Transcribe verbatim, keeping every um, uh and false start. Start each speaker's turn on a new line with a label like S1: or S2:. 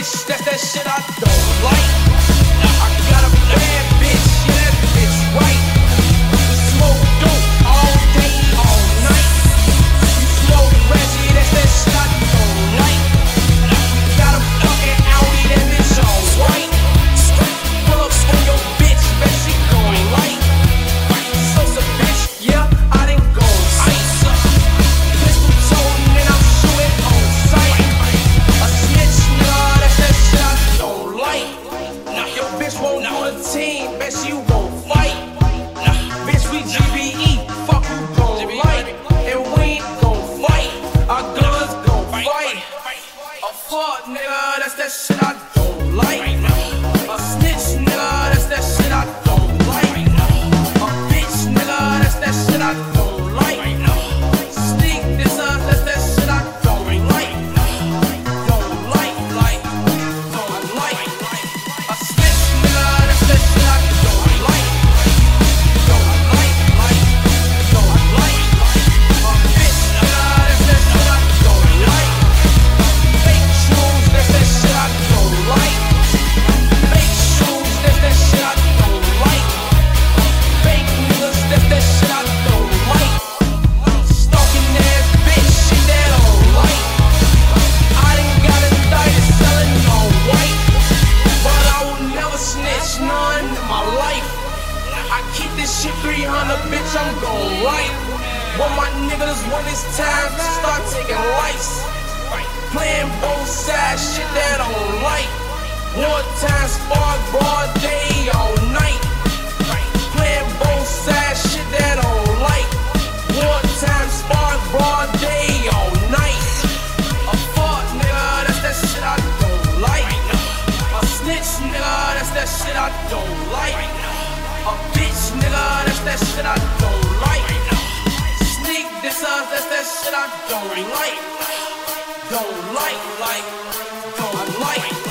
S1: bitch, that's that shit I don't like. I got a bad bitch, yeah, that bitch right. Smoke dope all day, all night. You smoke Reggie, that's that shit I don't like. Got a fucking Audi, that bitch all white. Pull up on your bitch, bet she gon' like. So some bitch, yeah, I done go ice up. Pistol toting and I'm shooting on sight. A snitch, nah, that's that shit I don't like. Nah, your bitch won't do the team, bet she won't fight. Nah, bitch, we G B E, fuck who gon' like. And we ain't gon' fight, our guns gon' fight. A fuck nigga, that's that shit I don't like. A snitch nigga, that's that shit I don't like. A bitch nigga, that's that shit I don't like. Sneak this up, that's that shit I don't like. Don't like, like, don't like. A snitch nigga, that's that shit I don't like. Don't like, like, don't like. A bitch nigga, that's that shit I don't like. Fake shoes, that's that shit I don't like. Fake shoes, that's that shit I don't like. Fake niggas, that's that shit I don't like. Stalking ass bitch, shit that I don't like. I done got indicted selling all white, but I will never snitch none in my life. I keep this shit three hundred, bitch, I'm gon' right. What my niggas want is time to start taking lives. Playing both sides, shit that I don't like. One time spark, broad day, all night. Playing both sides, shit that I don't like. One time spark, broad day, all night. A fuck nigga, that's that shit I don't like. A snitch nigga, that's that shit I don't like. A bitch nigga, that's that shit I don't like. Sneak this up, that's that shit I don't like. Don't like, like, don't like.